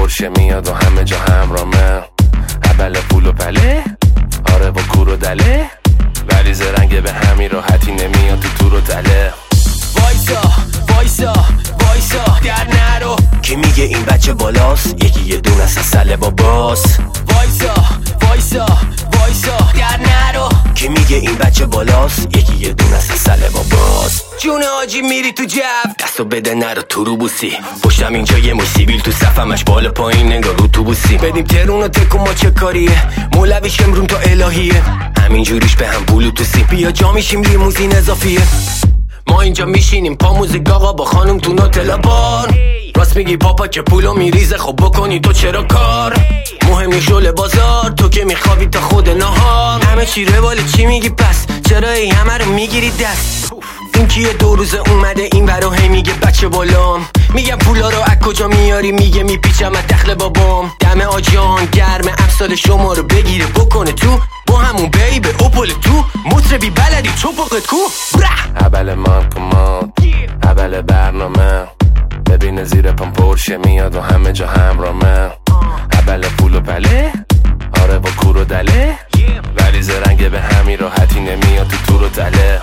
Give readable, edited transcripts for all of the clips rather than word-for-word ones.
پرشه میاد و همه جا همرامه. اول پول و پله، آره با کور و دله، ولی زرنگ به همین راحتی نمیاد تو تور و تله. وایسا وایسا وایسا در نرو، که میگه این بچه بالاست، یکی یه دونه از سله باباست. وایسا وایسا وایسا در نرو، که میگه این بچه بالاست، یکی یه دونه از سله باباست. جون آجی میری تو جب، دستو بده نرو تو رو بوسی، پشتم اینجا یه موسیبیل تو صفمش بالا پایین نگاه رو تو بوسی. بدیم ترون و تکون ما چه کاریه، مولویش امرون تا الهیه، همینجوریش به هم بلوتوسی. بیا جا میشیم لیموزین اضافیه، ما اینجا میشینیم پا موزیک آقا با خانم تو نوتلا بار. راست میگی پاپا که پولو میریزه، خب بکنی تو چرا کار؟ مهم شل بازار، تو که میخوابی تا خود نهار. همه چی رواله چی میگی پس، چرا ای همه رو میگیری دست؟ این کیه 2 روز اومده این برا هی میگه بچه بالام. میگم پولا رو از کجا میاری، میگه میپیچم از دخل بابام. دم آجان گرمه امسال شما رو بگیره بکنه تو، با همون بیبه اوپل تو مطربی بلدی چوپقت کو. اول مارکومات، اول برنامه، ببینه زیر پام پرشه میاد و همه جا همرامه. اول پول و پله، آره با کور و دله، ولی زرنگ به همین راحتی نمیاد تو تور و تله.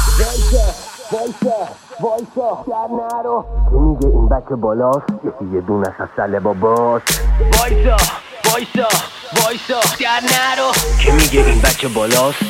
وایسا در نرو، که میگه این بچه بالاست، یکی یه دونه از سله باباست. وایسا وایسا وایسا در نرو، که میگه این بچه بالاست.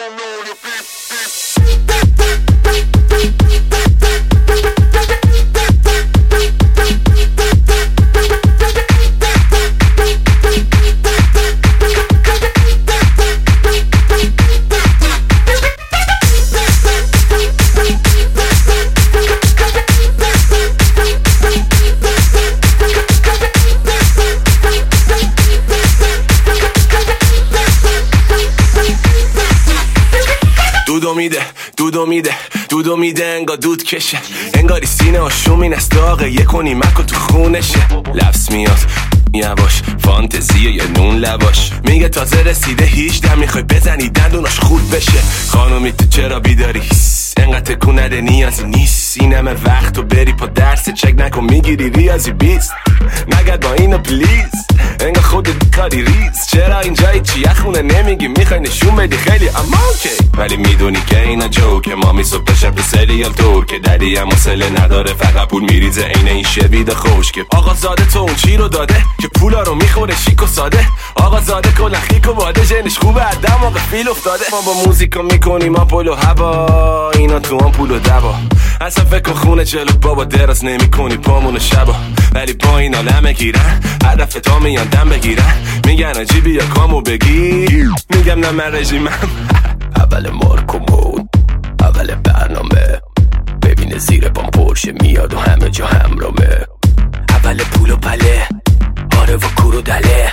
دودو میده انگار دود کشه، انگاری سینه آشومین از داغه، یک و نیمک و تو خونشه. لفظ میاد یواش، فانتزیه یه نون لواش، میگه تازه رسیده 18 میخوای بزنی دندوناش خود بشه. خانومی تو چرا بیداری، انقدر تکون نده نیازی نیست، این همه وقت و بری پا درس چک نکن میگیری ریاضی 20. نگرد با اینو پلیز، انگار خودت کاری ریز، چرا اینجایی چیه خونه نمیگی میخوای نشون بدی خیلی اما اوکی، ولی میدونی که اینا جوکه. مامی صبح شب سریال تور که دری هم حوصله نداره، فقط پول میریزه عین این شوید خوش. که آقا زاده تو اون چی رو داده که پولا رو میخوره شیک و ساده؟ آقا زاده کلا خیک و باده، جنش خوبه عدم آقا فیل افتاده. ما با موزیکا میکنیم آپول و هوا، اینا تو هم پول و دوا. اصلا فکر کن خونه جلو بابا دراز نمی کنی پامون شبا، ولی با این آلمه گیرن هدف تا میان دم بگیرن، میگن آجی بیا کامو بگیر، میگم نه من رژیمم. اول مارکومون، اول برنامه، ببینه زیر پام پرشه میاد و همه جا همرامه. اول پول و پله، آره و کور و دله،